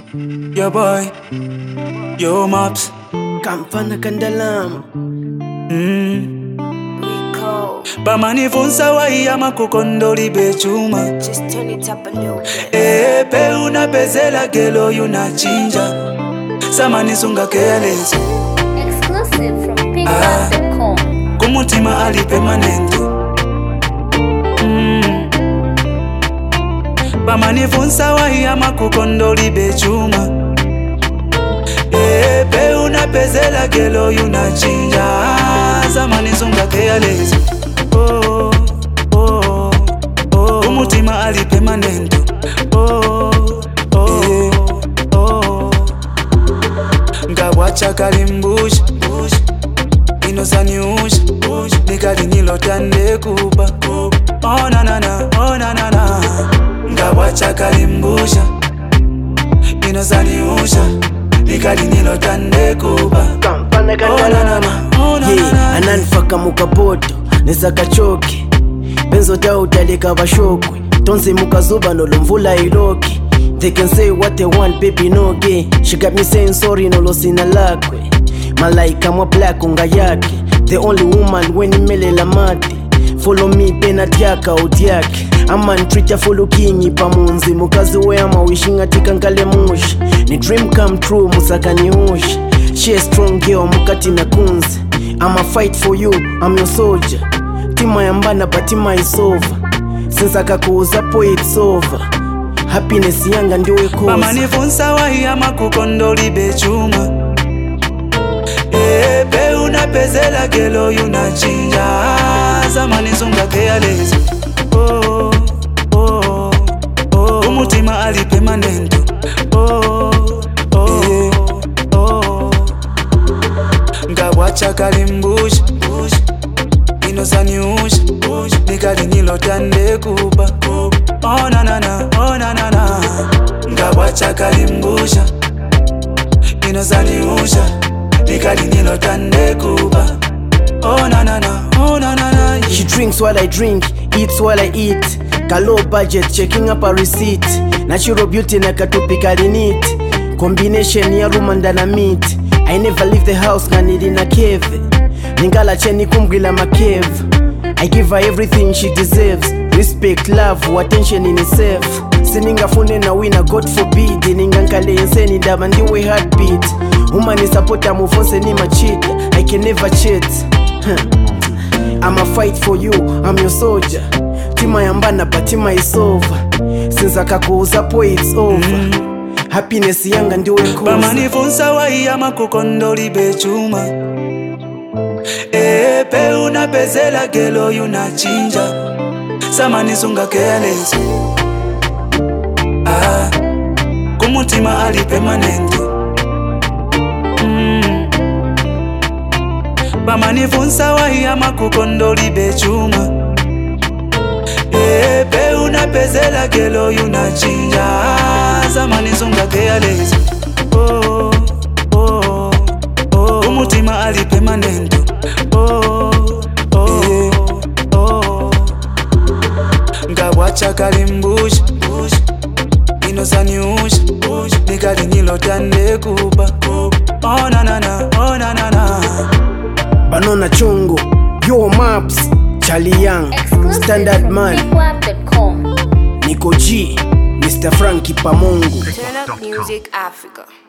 Yo boy, yo maps. Kampana Kandalam. Rico, Bamanifunza waiyama kukondoli bechuma. just turn it up a little bit. Pe unapezela gelo yunachinja. Samanisunga careless. Exclusive from pinkflowers.com. Kumutima ali permanente. Bamanifunza waiyama kukondoli bechuma. Pe unapezela gelo yunachinja. Samanisunga careless. Oh, oh, oh. Kumutima ali permanente. Oh, oh, oh. Ngabwacha kalimbusha inosaniusha nikali nilotande kuba. Oh na na na, oh na na na. Ngabwacha kalimbusha inosaniusha nikali nilotande kuba. Kampana Oh na na Kandalam. na, oh na na na. Ananifaka mukapoto nezakachoke benzo tau taleka bashokwe tonse mukazuba nolomvula iloki. They can say what they want, baby no gay. She got me saying sorry no losina lakwe. Malaika mwa black unga yake. The only woman when imelela mate. Follow me penat yaka utyake. Aman treat ya follow kinyi pamunzi. Mukazi we ama wishing atika nkale mushi. Ni dream come true musaka ni ushi. She a strong girl mukati na kunzi. I'ma fight for you, I'm your soldier. Tima yambana but tima is over. Since akakuuza po it's over. Happiness yanga ndiwe kosa. Bamanifunza waiyama kukondoli bechuma. Pe unapezela gelo yunachinja. Samanisunga careless. Oh, oh, oh. Kumutima ali permanente. Oh, oh, oh. Ngabwacha kalimbusha inosaniusha nikali nilotande kuba. Oh na na na, oh na na na. Ngabwacha kalimbusha inosaniusha nikali nilotande kuba. Oh na na na, oh na na na. She drinks while I drink, eats while I eat. Ka low budget, checking up a receipt. Natural beauty na katupikali neat. Combination ya rumanda na meat. I never leave the house nganidi na cave. Ningala cheni kumgila makeve. I give her everything she deserves. Respect, love, attention in itself. Siningafune na wina, God forbid. Ningankale inseni daba ndiwe heartbeat. Umani supporta mufonse ni machita. I can never cheat. I'ma fight for you, I'm your soldier. Tima yambana but tima is over. Since akakuuza po it's over. Happiness yanga ndiwe kosa. Bamanifunza waiyama kukondoli bechuma. Pe unapezela gelo yunachinja. Samanisunga careless. Kumutima ali permanente. Bamanifunza waiyama kukondoli bechuma. Pe unapezela gelo yunachinja. Samanisunga careless. Oh, oh, oh. Kumutima ali permanente. Oh, oh, oh. Ngabwacha kalimbusha inosaniusha nikali nilotande kuba. Oh na na na, oh na na na. Banona chungu, yo maps, Charlie Young, Exclusive Standard from Man, pinkflowers.com. Nico G, Mr. Frankie Pamungu. Turn up music Africa.